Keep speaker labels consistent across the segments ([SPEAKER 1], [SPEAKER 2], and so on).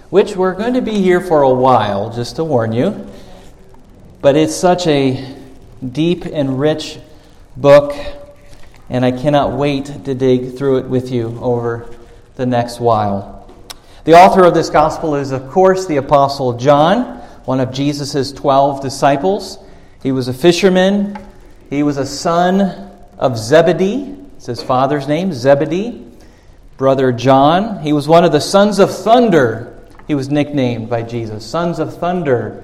[SPEAKER 1] which we're going to be here for a while, just to warn you. But it's such a deep and rich book, and I cannot wait to dig through it with you over the next while. The author of this gospel is, of course, the Apostle John, one of Jesus' 12 disciples. He was a fisherman. He was a son of Zebedee. It's his father's name, Zebedee. Brother John. He was one of the sons of thunder. He was nicknamed by Jesus, sons of thunder.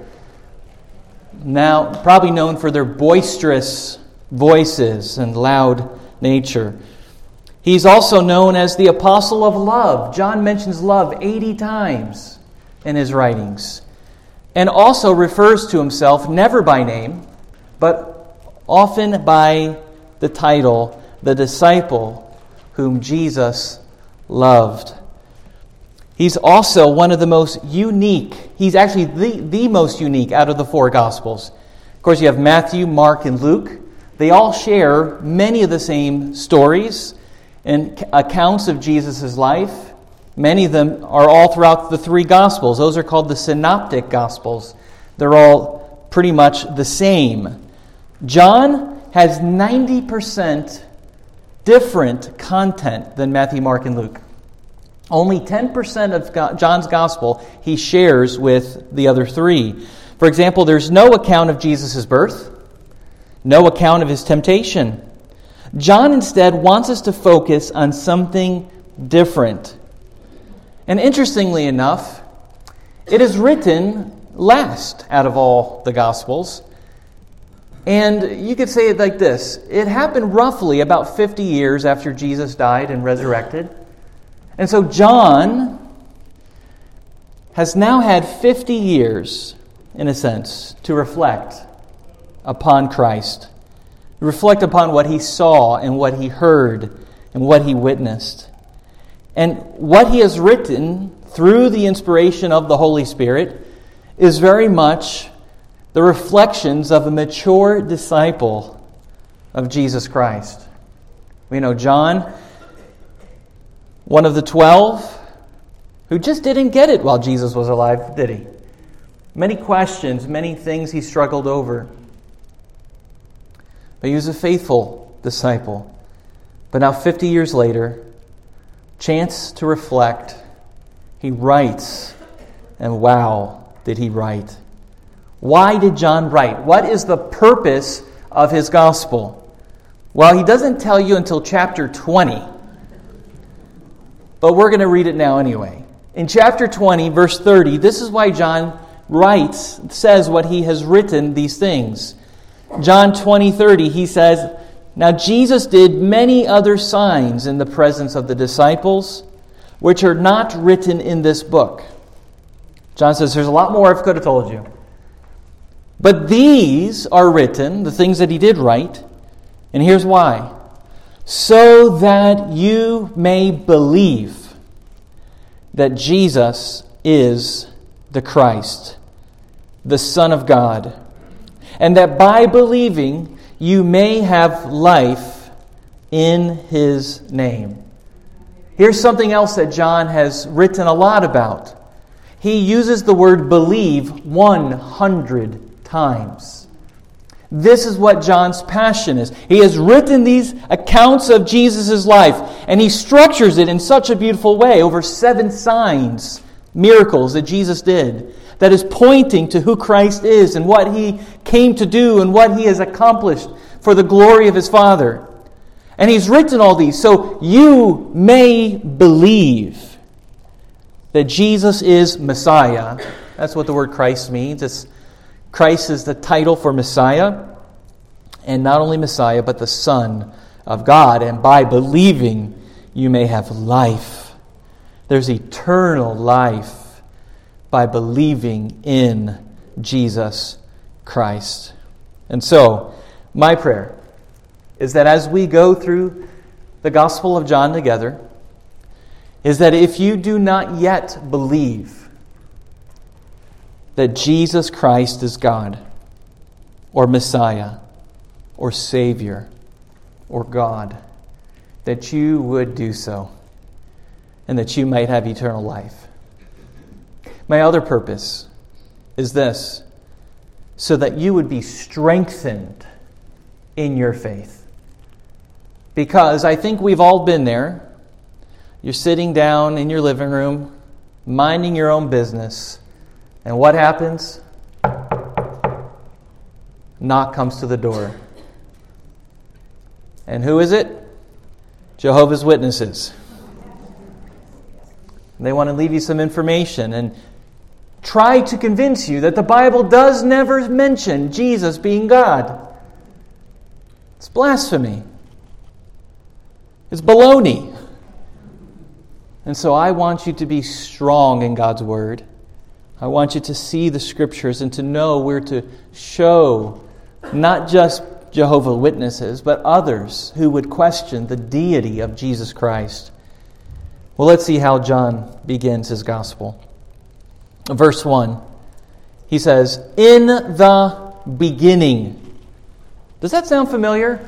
[SPEAKER 1] Now, probably known for their boisterous voices and loud nature. He's also known as the Apostle of Love. John mentions love 80 times in his writings. And also refers to himself, never by name, but often by the title, the disciple whom Jesus loved. He's also one of the most unique. He's actually the most unique out of the four Gospels. Of course, you have Matthew, Mark, and Luke. They all share many of the same stories and accounts of Jesus' life. Many of them are all throughout the three Gospels. Those are called the Synoptic Gospels. They're all pretty much the same. John has 90% different content than Matthew, Mark, and Luke. Only 10% of John's Gospel he shares with the other three. For example, there's no account of Jesus' birth, no account of his temptation. John instead wants us to focus on something different. And interestingly enough, it is written last out of all the Gospels. And you could say it like this. It happened roughly about 50 years after Jesus died and resurrected. And so John has now had 50 years, in a sense, to reflect upon Christ. Reflect upon what he saw and what he heard and what he witnessed. And what he has written through the inspiration of the Holy Spirit is very much the reflections of a mature disciple of Jesus Christ. We know John, one of the 12, who just didn't get it while Jesus was alive, did he? Many questions, many things he struggled over. But he was a faithful disciple. But now 50 years later, chance to reflect, he writes, and wow, did he write. Why did John write? What is the purpose of his gospel? Well, he doesn't tell you until chapter 20. But we're going to read it now anyway. In chapter 20, verse 30, this is why John says what he has written, these things. John 20:30, he says, "Now Jesus did many other signs in the presence of the disciples, which are not written in this book." John says, there's a lot more I could have told you. But these are written, the things that he did write, and here's why. So that you may believe that Jesus is the Christ, the Son of God, and that by believing you may have life in his name. Here's something else that John has written a lot about. He uses the word believe 100 times. This is what John's passion is. He has written these accounts of Jesus' life, and he structures it in such a beautiful way. Over 7 signs, miracles that Jesus did, that is pointing to who Christ is and what he came to do and what he has accomplished for the glory of his Father. And he's written all these so you may believe that Jesus is Messiah. That's what the word Christ means. Christ is the title for Messiah, and not only Messiah, but the Son of God. And by believing, you may have life. There's eternal life by believing in Jesus Christ. And so, my prayer is that as we go through the Gospel of John together, is that if you do not yet believe that Jesus Christ is God, or Messiah, or Savior, or God, that you would do so, and that you might have eternal life. My other purpose is this, so that you would be strengthened in your faith. Because I think we've all been there. You're sitting down in your living room, minding your own business, and what happens? Knock comes to the door. And who is it? Jehovah's Witnesses. They want to leave you some information and try to convince you that the Bible does never mention Jesus being God. It's blasphemy. It's baloney. And so I want you to be strong in God's Word. I want you to see the Scriptures and to know where to show not just Jehovah's Witnesses, but others who would question the deity of Jesus Christ. Well, let's see how John begins his gospel. Verse 1, he says, "In the beginning." Does that sound familiar?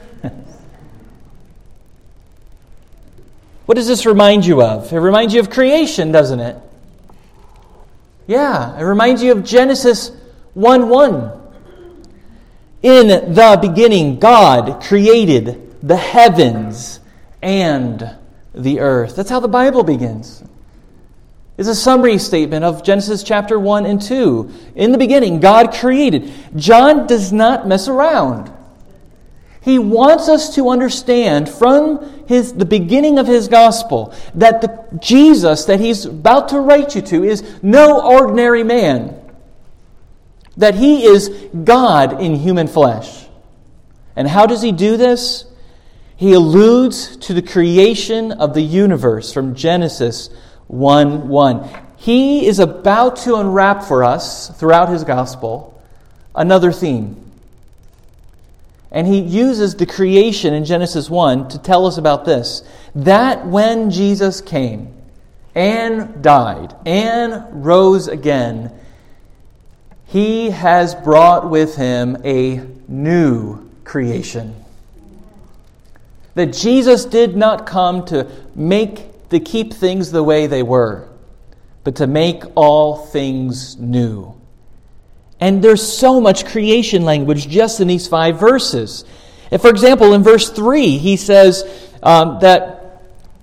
[SPEAKER 1] What does this remind you of? It reminds you of creation, doesn't it? Yeah, it reminds you of Genesis 1:1. In the beginning, God created the heavens and the earth. That's how the Bible begins. It's a summary statement of Genesis chapter 1 and 2. In the beginning, God created. John does not mess around. He wants us to understand from the beginning of his gospel that the Jesus that he's about to write you to is no ordinary man. That he is God in human flesh. And how does he do this? He alludes to the creation of the universe from Genesis 1:1. He is about to unwrap for us, throughout his gospel, another theme. And he uses the creation in Genesis 1 to tell us about this. That when Jesus came and died and rose again, he has brought with him a new creation. That Jesus did not come to keep things the way they were, but to make all things new. And there's so much creation language just in these 5 verses. And for example, in verse 3, he says that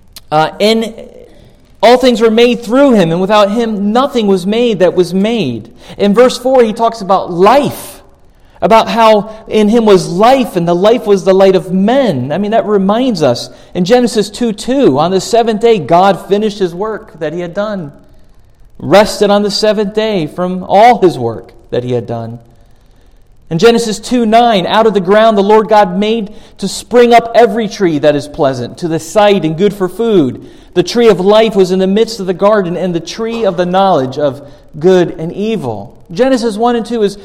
[SPEAKER 1] all things were made through him, and without him nothing was made that was made. In verse 4, he talks about life, about how in him was life, and the life was the light of men. I mean, that reminds us. In Genesis 2:2, on the 7th day, God finished his work that he had done. Rested on the 7th day from all his work that he had done. In Genesis 2:9, out of the ground the Lord God made to spring up every tree that is pleasant to the sight and good for food. The tree of life was in the midst of the garden, and the tree of the knowledge of good and evil. Genesis 1 and 2 is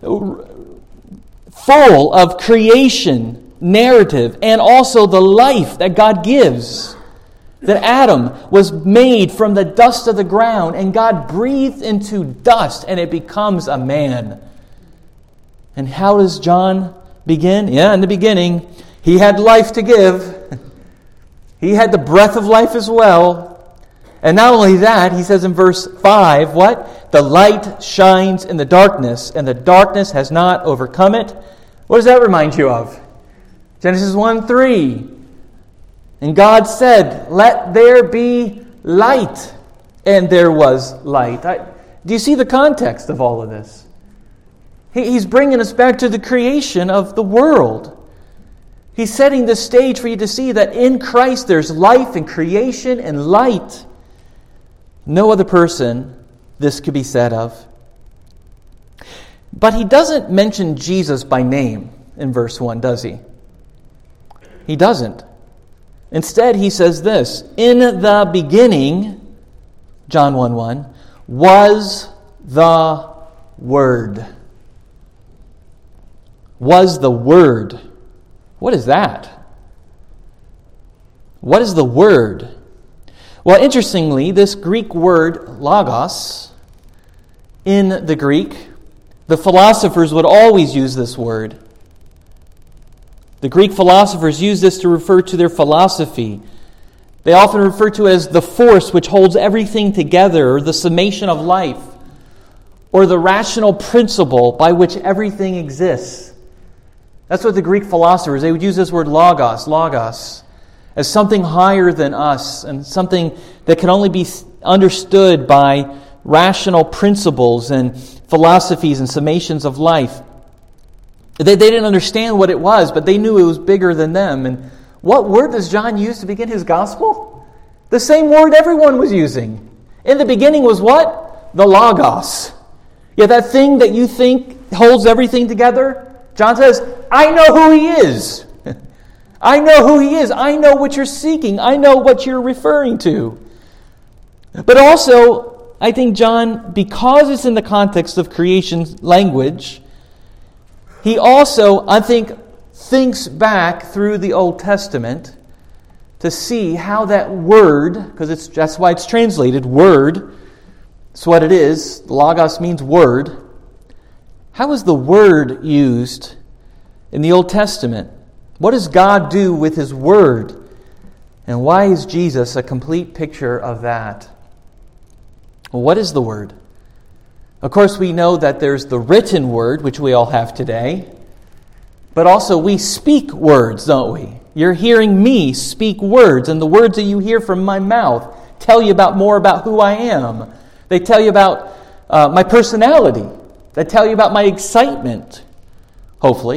[SPEAKER 1] full of creation, narrative, and also the life that God gives. That Adam was made from the dust of the ground, and God breathed into dust, and it becomes a man. And how does John begin? Yeah, in the beginning, he had life to give. He had the breath of life as well. And not only that, he says in verse 5, what? The light shines in the darkness, and the darkness has not overcome it. What does that remind you of? Genesis 1:3. And God said, "Let there be light." And there was light. Do you see the context of all of this? He's bringing us back to the creation of the world. He's setting the stage for you to see that in Christ there's life and creation and light. No other person this could be said of. But he doesn't mention Jesus by name in verse 1, does he? He doesn't. Instead, he says this, "In the beginning," John 1:1, "was the Word." Was the Word. What is that? What is the Word? Well, interestingly, this Greek word, logos, in the Greek, the philosophers would always use this word. The Greek philosophers use this to refer to their philosophy. They often refer to it as the force which holds everything together, or the summation of life. or the rational principle by which everything exists. That's what the Greek philosophers, they would use this word logos, as something higher than us and something that can only be understood by rational principles and philosophies and summations of life. They didn't understand what it was, but they knew it was bigger than them. And what word does John use to begin his gospel? The same word everyone was using. In the beginning was what? The Logos. Yeah, that thing that you think holds everything together. John says, I know who He is. I know who He is. I know what you're seeking. I know what you're referring to. But also, I think John, because it's in the context of creation language, he also, I think, thinks back through the Old Testament to see how that word, because that's why it's translated word, it's what it is. Logos means word. How is the word used in the Old Testament? What does God do with His word? And why is Jesus a complete picture of that? Well, what is the word? Of course, we know that there's the written word, which we all have today. But also we speak words, don't we? You're hearing me speak words, and the words that you hear from my mouth tell you more about who I am. They tell you about my personality. They tell you about my excitement, hopefully.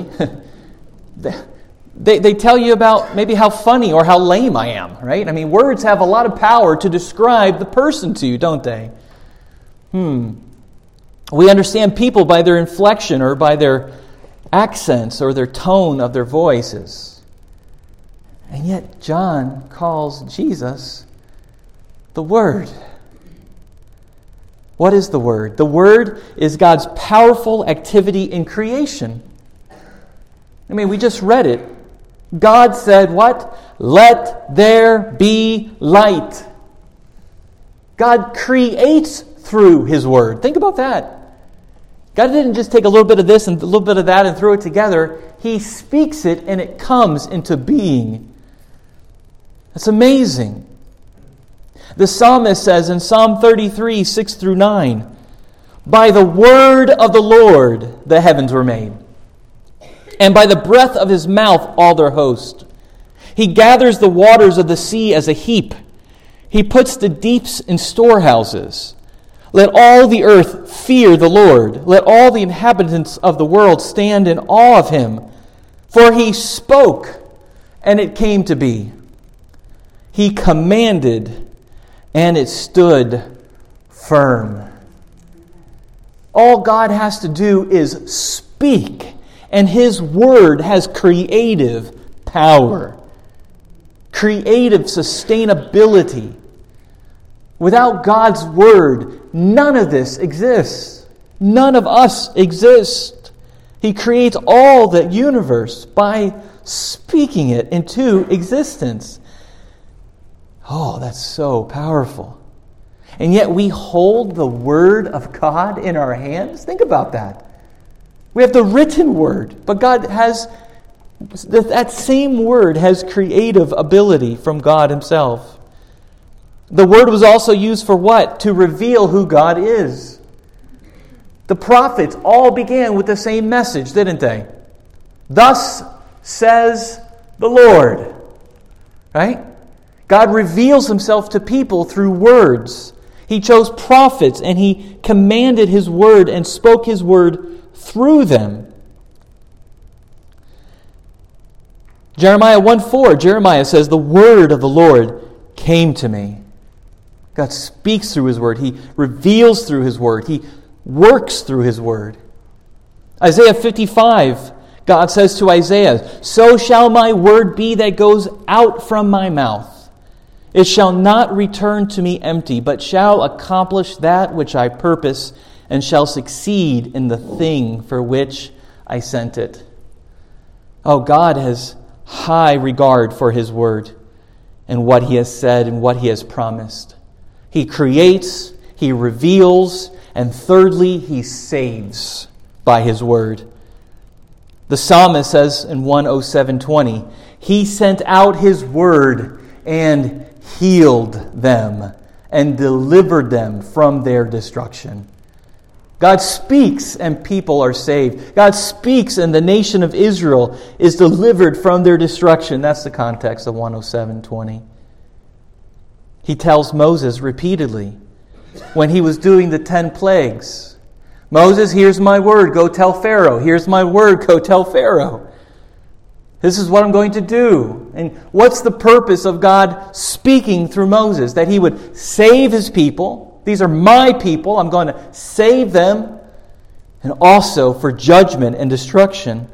[SPEAKER 1] They tell you about maybe how funny or how lame I am, right? I mean, words have a lot of power to describe the person to you, don't they? We understand people by their inflection or by their accents or their tone of their voices. And yet John calls Jesus the Word. What is the Word? The Word is God's powerful activity in creation. I mean, we just read it. God said what? Let there be light. God creates through His Word. Think about that. God didn't just take a little bit of this and a little bit of that and throw it together. He speaks it and it comes into being. That's amazing. The psalmist says in Psalm 33, 6 through 9, by the word of the Lord the heavens were made, and by the breath of His mouth all their host. He gathers the waters of the sea as a heap. He puts the deeps in storehouses. Let all the earth fear the Lord. Let all the inhabitants of the world stand in awe of Him. For He spoke, and it came to be. He commanded, and it stood firm. All God has to do is speak, and His word has creative power, creative sustainability. Without God's word, none of this exists. None of us exist. He creates all the universe by speaking it into existence. Oh, that's so powerful. And yet we hold the Word of God in our hands. Think about that. We have the written Word, but God has, that same Word has creative ability from God Himself. The Word was also used for what? To reveal who God is. The prophets all began with the same message, didn't they? Thus says the Lord. Right? God reveals Himself to people through words. He chose prophets and He commanded His word and spoke His word through them. Jeremiah 1:4, Jeremiah says, the word of the Lord came to me. God speaks through His word. He reveals through His word. He works through His word. Isaiah 55, God says to Isaiah, so shall my word be that goes out from my mouth. It shall not return to me empty, but shall accomplish that which I purpose, and shall succeed in the thing for which I sent it. Oh, God has high regard for His word and what He has said and what He has promised. He creates, He reveals, and thirdly, He saves by His word. The psalmist says in 107:20, He sent out His word and healed them and delivered them from their destruction. God speaks and people are saved. God speaks and the nation of Israel is delivered from their destruction. That's the context of 107:20. He tells Moses repeatedly when he was doing the 10 plagues, Moses, here's my word, go tell Pharaoh. Here's my word, go tell Pharaoh. This is what I'm going to do. And what's the purpose of God speaking through Moses? That he would save his people. These are my people. I'm going to save them. And also for judgment and destruction.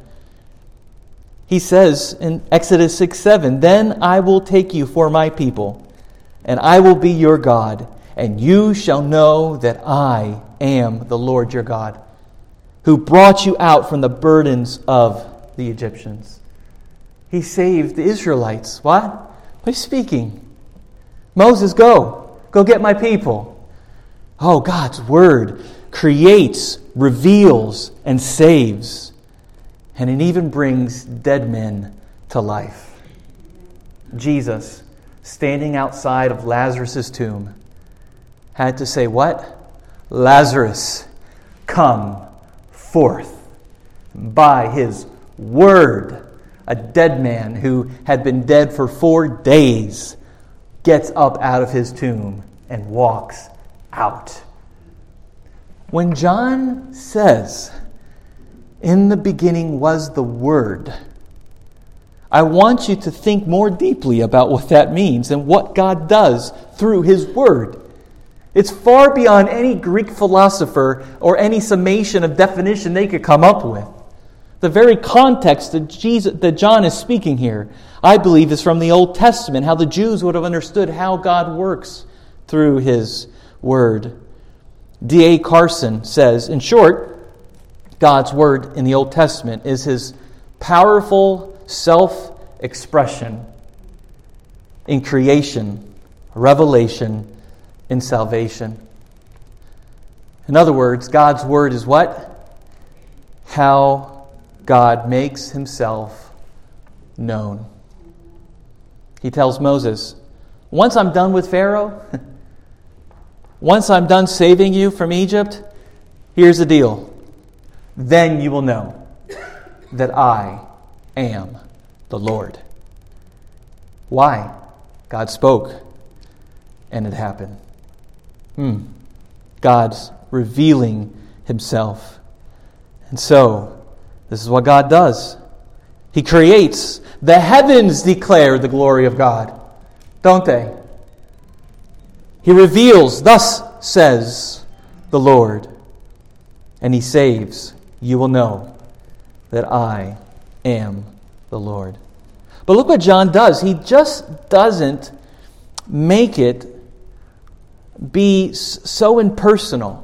[SPEAKER 1] He says in Exodus 6:7, then I will take you for my people, and I will be your God, and you shall know that I am the Lord your God, who brought you out from the burdens of the Egyptians. He saved the Israelites. What? By speaking. Moses, go. Go get my people. Oh, God's word creates, reveals, and saves. And it even brings dead men to life. Jesus, standing outside of Lazarus' tomb, had to say, what? Lazarus, come forth. By his word, a dead man who had been dead for 4 days gets up out of his tomb and walks out. When John says, in the beginning was the Word, I want you to think more deeply about what that means and what God does through His Word. It's far beyond any Greek philosopher or any summation of definition they could come up with. The very context that John is speaking here, I believe, is from the Old Testament, how the Jews would have understood how God works through His Word. D.A. Carson says, in short, God's Word in the Old Testament is His powerful self-expression in creation, revelation, and salvation. In other words, God's Word is what? How God makes Himself known. He tells Moses, once I'm done with Pharaoh, once I'm done saving you from Egypt, here's the deal. Then you will know that I am the Lord. Why? God spoke, and it happened. God's revealing Himself. And so, this is what God does. He creates. The heavens declare the glory of God, don't they? He reveals, thus says the Lord. And He saves. You will know that I am the Lord. But look what John does. He just doesn't make it be so impersonal.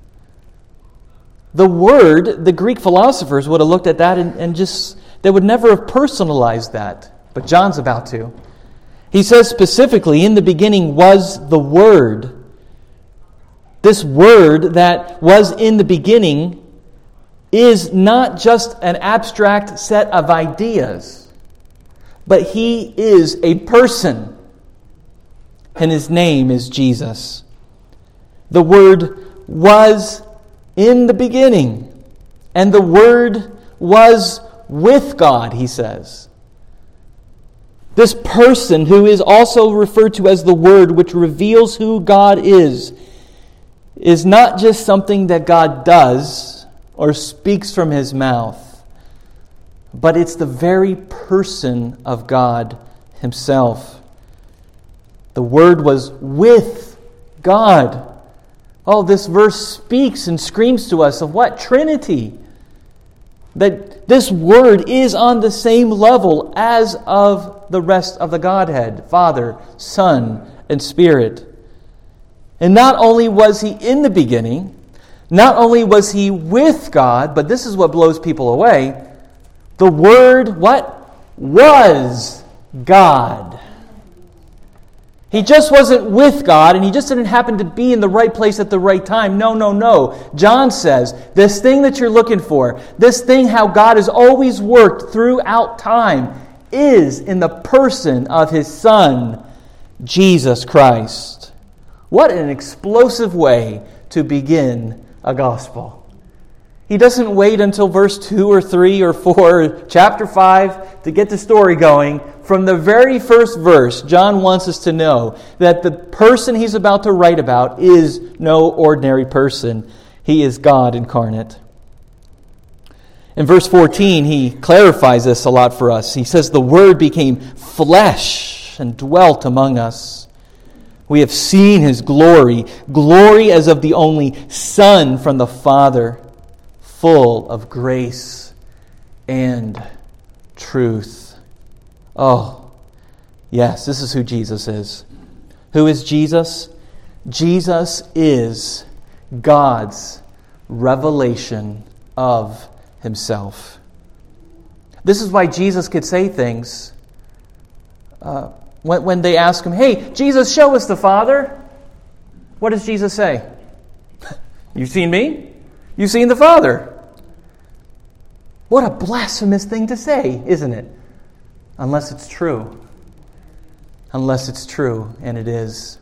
[SPEAKER 1] The word, the Greek philosophers would have looked at that and just, they would never have personalized that. But John's about to. He says specifically, in the beginning was the Word. This Word that was in the beginning is not just an abstract set of ideas, but He is a person, and His name is Jesus. The Word was in the beginning, and the Word was with God, he says. This person, who is also referred to as the Word, which reveals who God is not just something that God does or speaks from His mouth, but it's the very person of God Himself. The Word was with God. Oh, this verse speaks and screams to us of what? Trinity. That this Word is on the same level as of the rest of the Godhead, Father, Son, and Spirit. And not only was He in the beginning, not only was He with God, but this is what blows people away. The Word, what? Was God. He just wasn't with God, and He just didn't happen to be in the right place at the right time. No. John says, this thing that you're looking for, this thing how God has always worked throughout time, is in the person of His Son, Jesus Christ. What an explosive way to begin a gospel. He doesn't wait until verse 2 or 3 or 4, or chapter 5 to get the story going. From the very first verse, John wants us to know that the person he's about to write about is no ordinary person. He is God incarnate. In verse 14, he clarifies this a lot for us. He says, the Word became flesh and dwelt among us. We have seen His glory, glory as of the only Son from the Father, full of grace and truth. Oh, yes, this is who Jesus is. Who is Jesus? Jesus is God's revelation of Himself. This is why Jesus could say things when they ask Him, hey, Jesus, show us the Father. What does Jesus say? You've seen me? You've seen the Father. What a blasphemous thing to say, isn't it? Unless it's true. Unless it's true, and it is.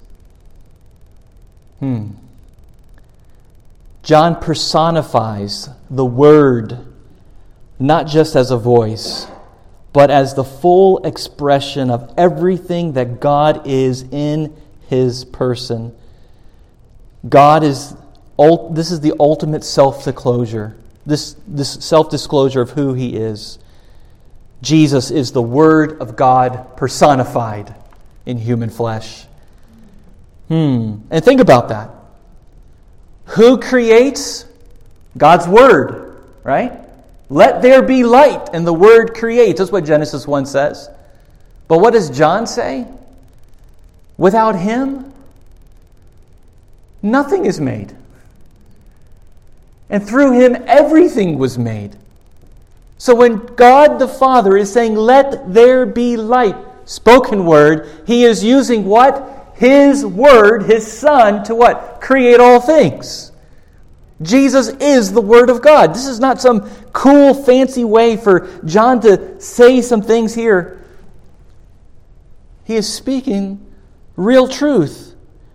[SPEAKER 1] John personifies the Word not just as a voice, but as the full expression of everything that God is in His person. This is the ultimate self-disclosure. This self-disclosure of who He is. Jesus is the Word of God personified in human flesh. And think about that. Who creates? God's Word, right? Let there be light, and the Word creates. That's what Genesis 1 says. But what does John say? Without Him, nothing is made. And through Him, everything was made. So when God the Father is saying, let there be light, spoken word, He is using what? His Word, His Son, to what? Create all things. Jesus is the Word of God. This is not some cool, fancy way for John to say some things here. He is speaking real truth.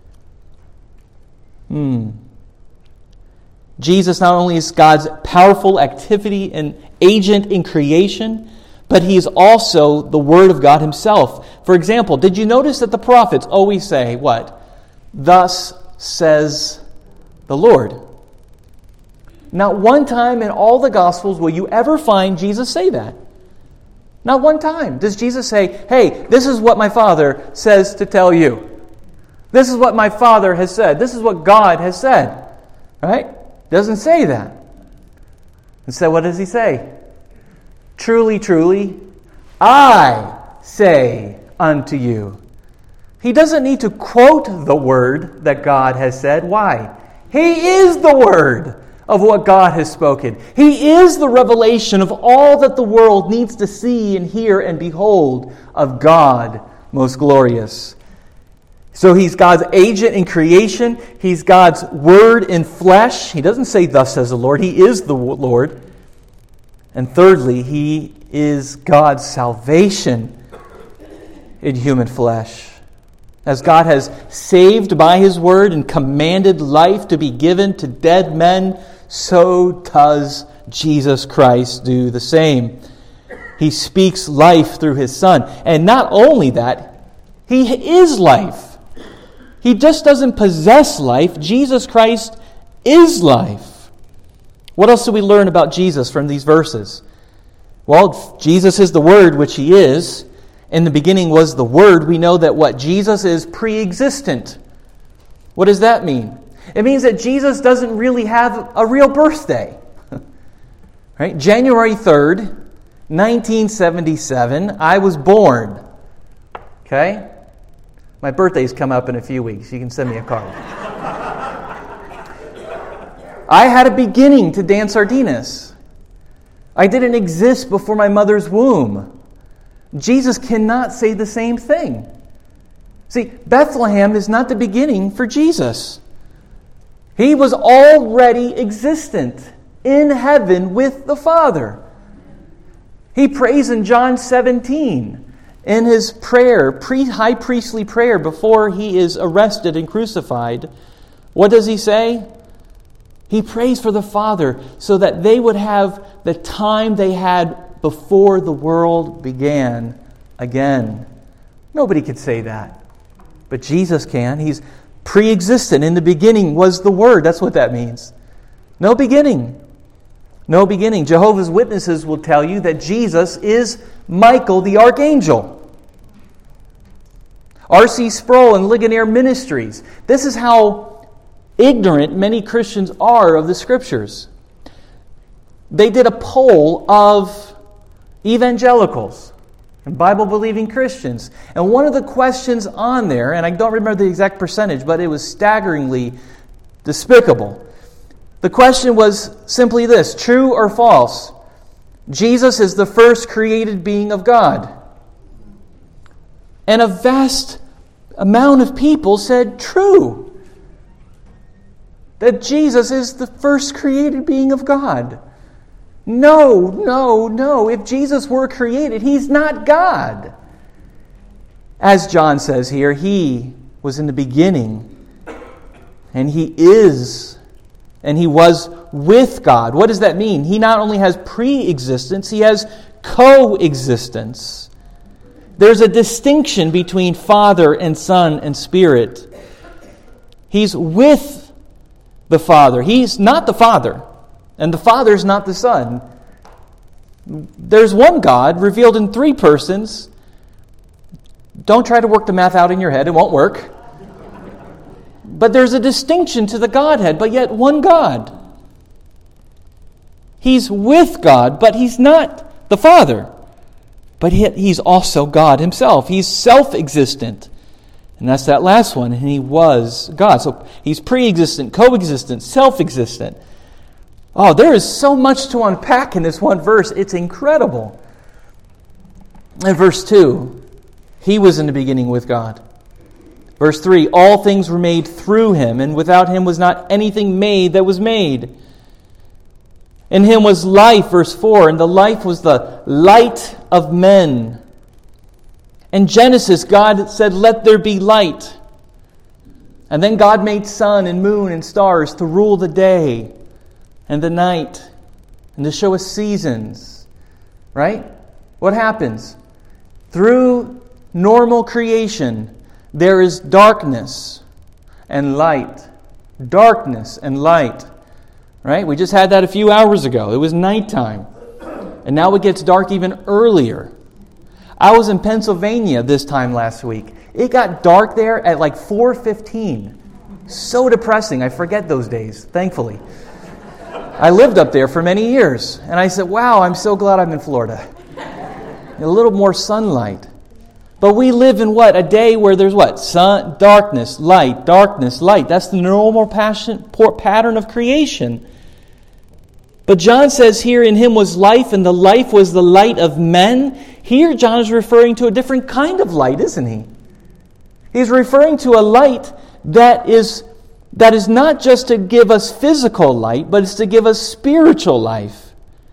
[SPEAKER 1] Jesus not only is God's powerful activity and agent in creation, but He is also the Word of God Himself. For example, did you notice that the prophets always say, what? Thus says the Lord. Not one time in all the Gospels will you ever find Jesus say that. Not one time does Jesus say, hey, this is what my Father says to tell you. This is what my Father has said. This is what God has said. Right? Doesn't say that. Instead, what does He say? Truly, truly, I say unto you. He doesn't need to quote the word that God has said. Why? He is the Word of what God has spoken. He is the revelation of all that the world needs to see and hear and behold of God most glorious. So He's God's agent in creation. He's God's Word in flesh. He doesn't say, thus says the Lord. He is the Lord. And thirdly, He is God's salvation in human flesh. As God has saved by His Word and commanded life to be given to dead men, so does Jesus Christ do the same. He speaks life through His Son. And not only that, He is life. He just doesn't possess life. Jesus Christ is life. What else do we learn about Jesus from these verses? Well, Jesus is the Word, which He is. In the beginning was the Word. We know that what? Jesus is pre-existent. What does that mean? It means that Jesus doesn't really have a real birthday. Right? January 3rd, 1977, I was born. Okay? My birthday's come up in a few weeks. You can send me a card. I had a beginning to Dan Sardinas. I didn't exist before my mother's womb. Jesus cannot say the same thing. See, Bethlehem is not the beginning for Jesus. He was already existent in heaven with the Father. He prays in John 17 in his prayer, high priestly prayer before He is arrested and crucified. What does He say? He prays for the Father so that they would have the time they had before the world began again. Nobody could say that, but Jesus can. He's pre-existent. In the beginning was the Word. That's what that means. No beginning. No beginning. Jehovah's Witnesses will tell you that Jesus is Michael the Archangel. R.C. Sproul and Ligonier Ministries. This is how ignorant many Christians are of the Scriptures. They did a poll of evangelicals and Bible-believing Christians. And one of the questions on there, and I don't remember the exact percentage, but it was staggeringly despicable. The question was simply this: true or false? Jesus is the first created being of God. And a vast amount of people said true. That Jesus is the first created being of God. No. If Jesus were created, He's not God. As John says here, He was in the beginning, and He is, and He was with God. What does that mean? He not only has pre-existence, He has coexistence. There's a distinction between Father and Son and Spirit. He's with the Father. He's not the Father, and the Father's not the Son. There's one God revealed in three persons. Don't try to work the math out in your head. It won't work. But there's a distinction to the Godhead, but yet one God. He's with God, but He's not the Father. But He's also God Himself. He's self-existent. And that's that last one. And He was God. So He's pre-existent, coexistent, self-existent. Oh, there is so much to unpack in this one verse. It's incredible. In verse 2, He was in the beginning with God. Verse 3, all things were made through Him, and without Him was not anything made that was made. In Him was life, verse 4, and the life was the light of men. In Genesis, God said, let there be light. And then God made sun and moon and stars to rule the day and the night and to show us seasons. Right? What happens? Through normal creation, there is darkness and light. Darkness and light. Right? We just had that a few hours ago. It was nighttime. And now it gets dark even earlier. I was in Pennsylvania this time last week. It got dark there at like 4:15. So depressing. I forget those days, thankfully. I lived up there for many years. And I said, wow, I'm so glad I'm in Florida. A little more sunlight. But we live in what? A day where there's what? Sun, darkness, light, darkness, light. That's the normal pattern of creation. But John says here, in Him was life, and the life was the light of men. Here John is referring to a different kind of light, isn't he? He's referring to a light that is not just to give us physical light, but it's to give us spiritual life.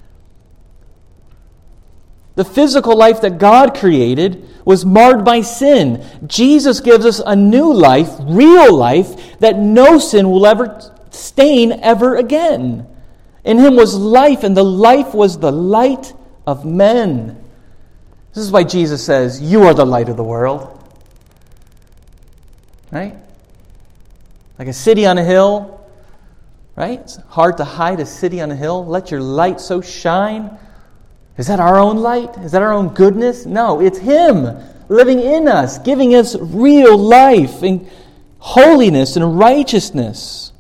[SPEAKER 1] The physical life that God created was marred by sin. Jesus gives us a new life, real life, that no sin will ever stain ever again. In Him was life, and the life was the light of men. This is why Jesus says, you are the light of the world. Right? Like a city on a hill. Right? It's hard to hide a city on a hill. Let your light so shine. Is that our own light? Is that our own goodness? No, it's Him living in us, giving us real life and holiness and righteousness.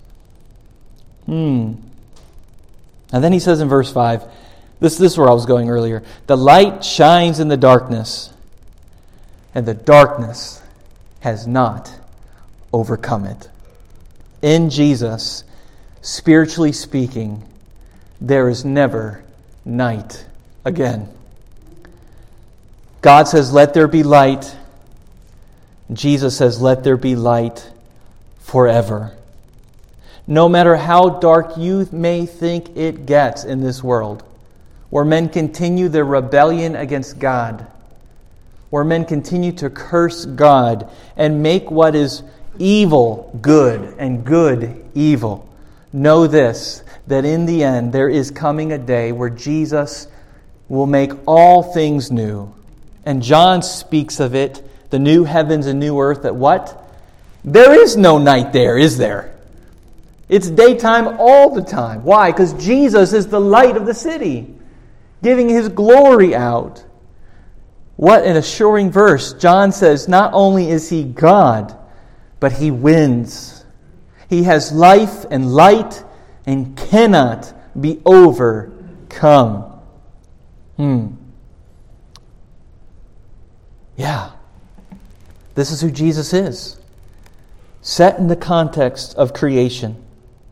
[SPEAKER 1] And then He says in verse 5, this is where I was going earlier. The light shines in the darkness, and the darkness has not overcome it. In Jesus, spiritually speaking, there is never night again. God says, let there be light. Jesus says, let there be light forever. No matter how dark you may think it gets in this world, where men continue their rebellion against God, where men continue to curse God and make what is evil good and good evil, know this, that in the end there is coming a day where Jesus will make all things new. And John speaks of it, the new heavens and new earth, that what? There is no night there, is there? It's daytime all the time. Why? Because Jesus is the light of the city, giving His glory out. What an assuring verse. John says not only is He God, but He wins. He has life and light and cannot be overcome. Yeah. This is who Jesus is. Set in the context of creation.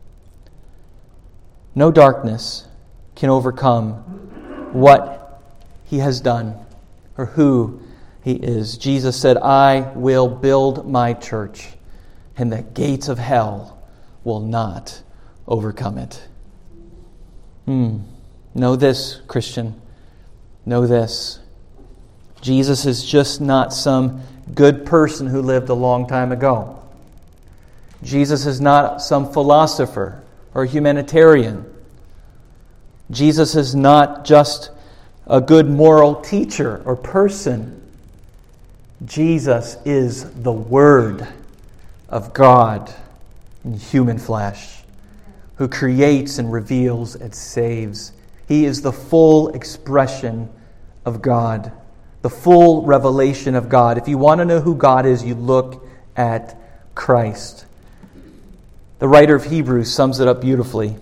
[SPEAKER 1] No darkness can overcome what He has done or who He is. Jesus said, I will build my church, and the gates of hell will not overcome it. Know this, Christian. Know this. Jesus is just not some good person who lived a long time ago. Jesus is not some philosopher or humanitarian. Jesus is not just a good moral teacher or person. Jesus is the Word of God in human flesh, who creates and reveals and saves. He is the full expression of God, the full revelation of God. If you want to know who God is, you look at Christ. The writer of Hebrews sums it up beautifully.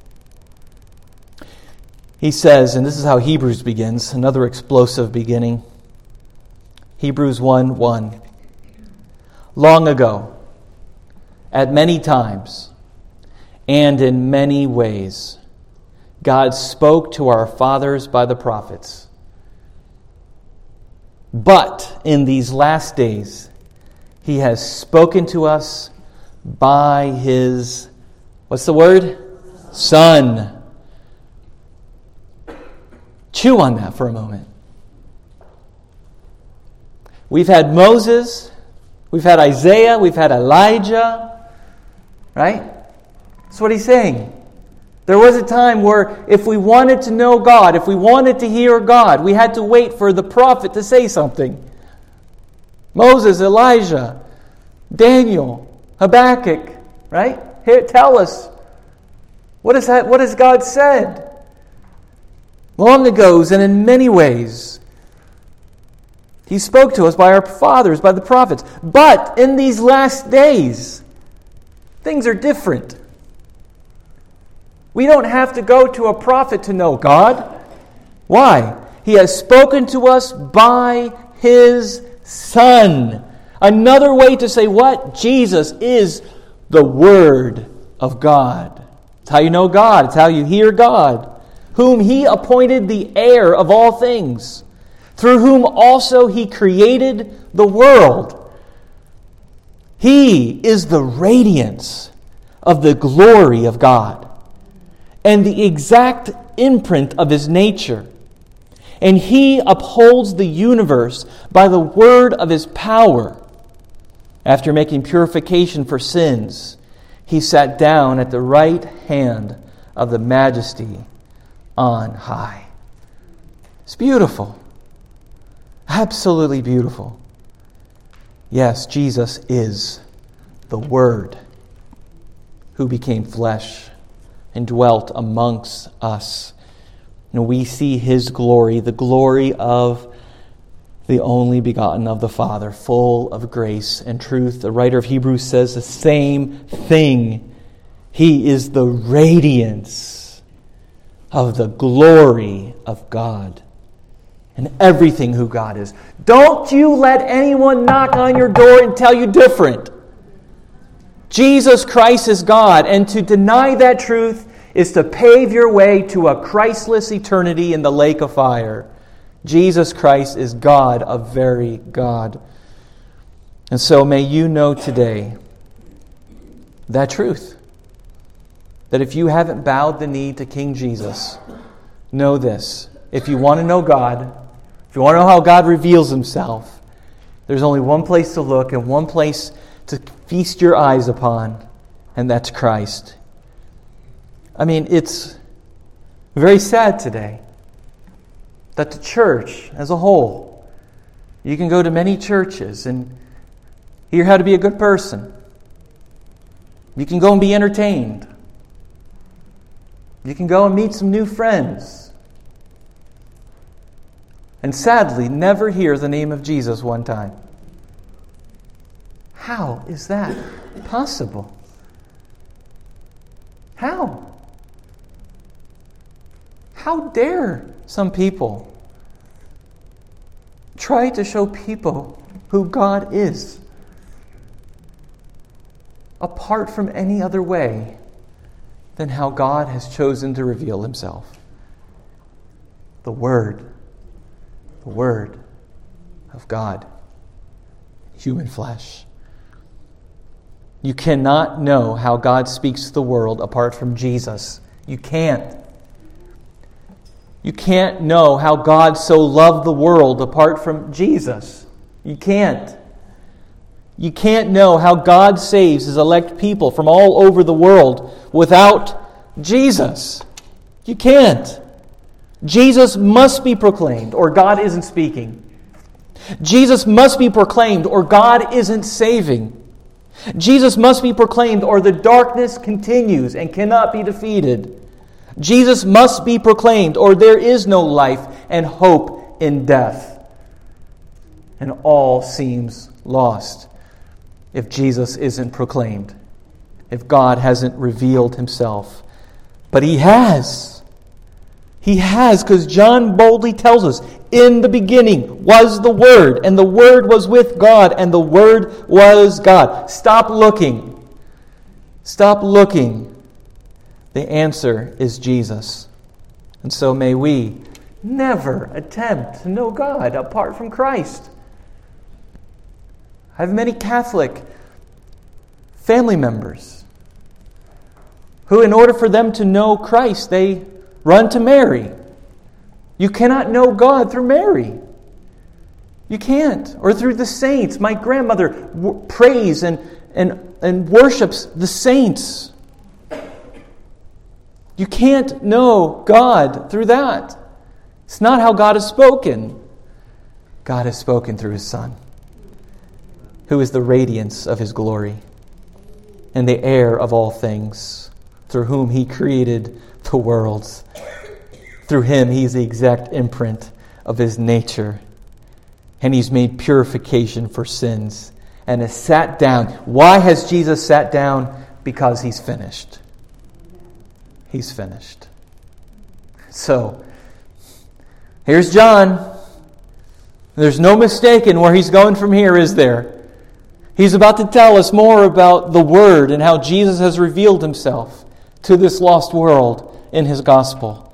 [SPEAKER 1] He says, and this is how Hebrews begins, another explosive beginning. Hebrews 1:1. Long ago, at many times, and in many ways, God spoke to our fathers by the prophets. But in these last days, He has spoken to us by His, what's the word? Son. Chew on that for a moment. We've had Moses, we've had Isaiah, we've had Elijah, right? That's what he's saying. There was a time where if we wanted to know God, if we wanted to hear God, we had to wait for the prophet to say something. Moses, Elijah, Daniel, Habakkuk, right? Here, tell us. What has God said? Long ago, and in many ways, He spoke to us by our fathers, by the prophets. But in these last days, things are different. We don't have to go to a prophet to know God. Why? He has spoken to us by His Son. Another way to say what? Jesus is the Word of God. It's how you know God. It's how you hear God. Whom He appointed the heir of all things, through whom also He created the world. He is the radiance of the glory of God, and the exact imprint of His nature. And He upholds the universe by the word of His power. After making purification for sins, He sat down at the right hand of the Majesty on high. It's beautiful. Absolutely beautiful. Yes, Jesus is the Word who became flesh and dwelt amongst us. And we see His glory, the glory of the only begotten of the Father, full of grace and truth. The writer of Hebrews says the same thing. He is the radiance of the glory of God and everything who God is. Don't you let anyone knock on your door and tell you different. Jesus Christ is God, and to deny that truth is to pave your way to a Christless eternity in the lake of fire. Jesus Christ is God, a very God. And so may you know today that truth. That if you haven't bowed the knee to King Jesus, know this. If you want to know God, if you want to know how God reveals Himself, there's only one place to look and one place to feast your eyes upon, and that's Christ. I mean, it's very sad today that the church as a whole, you can go to many churches and hear how to be a good person. You can go and be entertained. You can go and meet some new friends. And sadly, never hear the name of Jesus one time. How is that possible? How? How dare some people try to show people who God is apart from any other way than how God has chosen to reveal Himself? The Word of God, human flesh. You cannot know how God speaks to the world apart from Jesus. You can't. You can't know how God so loved the world apart from Jesus. You can't. You can't know how God saves His elect people from all over the world without Jesus. You can't. Jesus must be proclaimed or God isn't speaking. Jesus must be proclaimed or God isn't saving. Jesus must be proclaimed or the darkness continues and cannot be defeated. Jesus must be proclaimed or there is no life and hope in death. And all seems lost if Jesus isn't proclaimed, if God hasn't revealed Himself. But He has. He has, because John boldly tells us, in the beginning was the Word, and the Word was with God, and the Word was God. Stop looking. Stop looking. The answer is Jesus. And so may we never attempt to know God apart from Christ. I have many Catholic family members who, in order for them to know Christ, they run to Mary. You cannot know God through Mary. You can't. Or through the saints. My grandmother prays and worships the saints. You can't know God through that. It's not how God has spoken. God has spoken through His Son, who is the radiance of His glory and the heir of all things, through whom He created the worlds. Through Him, He is the exact imprint of His nature. And He's made purification for sins and has sat down. Why has Jesus sat down? Because He's finished. He's finished. So, here's John. There's no mistaking where he's going from here, is there? He's about to tell us more about the Word and how Jesus has revealed Himself to this lost world in His gospel.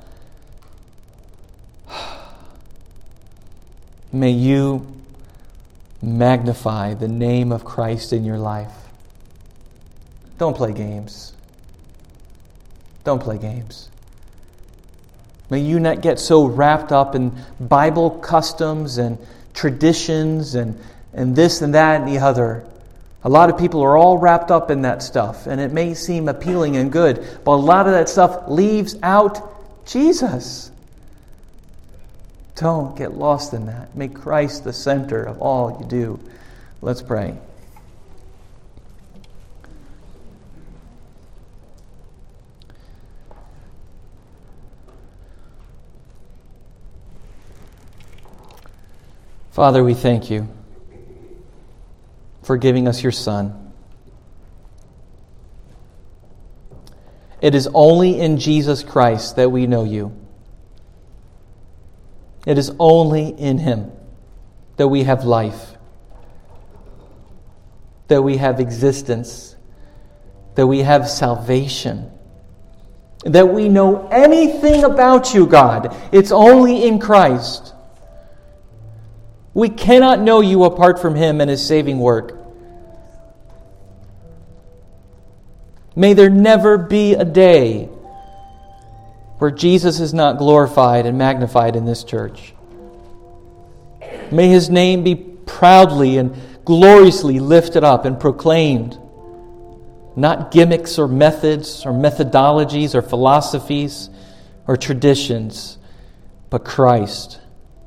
[SPEAKER 1] May you magnify the name of Christ in your life. Don't play games. Don't play games. May you not get so wrapped up in Bible customs and traditions and this and that and the other. A lot of people are all wrapped up in that stuff, and it may seem appealing and good, but a lot of that stuff leaves out Jesus. Don't get lost in that. Make Christ the center of all you do. Let's pray. Father, we thank You for giving us Your Son. It is only in Jesus Christ that we know You. It is only in Him that we have life, that we have existence, that we have salvation, that we know anything about You, God. It's only in Christ. We cannot know You apart from Him and His saving work. May there never be a day where Jesus is not glorified and magnified in this church. May His name be proudly and gloriously lifted up and proclaimed. Not gimmicks or methods or methodologies or philosophies or traditions, but Christ.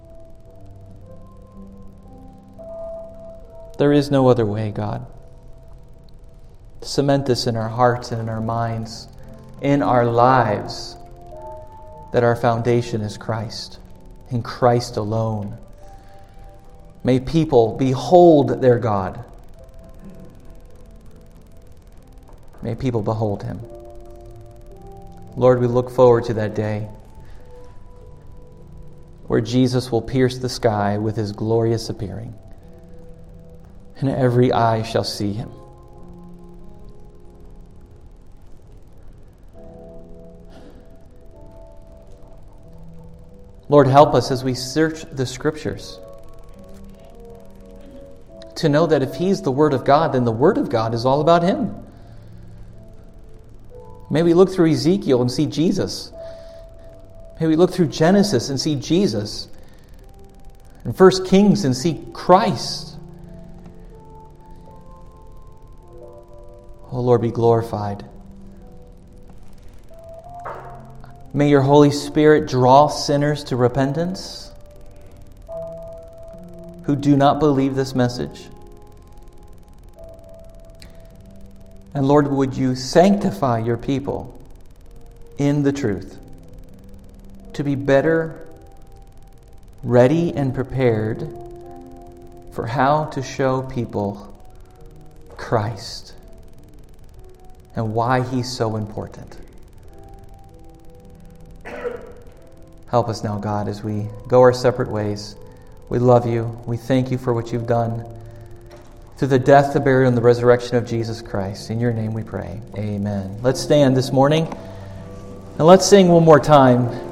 [SPEAKER 1] There is no other way, God. Cement this in our hearts and in our minds, in our lives, that our foundation is Christ, in Christ alone. May people behold their God. May people behold Him. Lord, we look forward to that day where Jesus will pierce the sky with His glorious appearing, and every eye shall see Him. Lord, help us as we search the Scriptures to know that if He's the Word of God, then the Word of God is all about Him. May we look through Ezekiel and see Jesus. May we look through Genesis and see Jesus. And 1 Kings and see Christ. Oh Lord, be glorified. May your Holy Spirit draw sinners to repentance who do not believe this message. And Lord, would you sanctify your people in the truth to be better, ready, and prepared for how to show people Christ and why He's so important. Help us now, God, as we go our separate ways. We love you. We thank you for what you've done through the death, the burial, and the resurrection of Jesus Christ. In your name we pray. Amen. Let's stand this morning and let's sing one more time.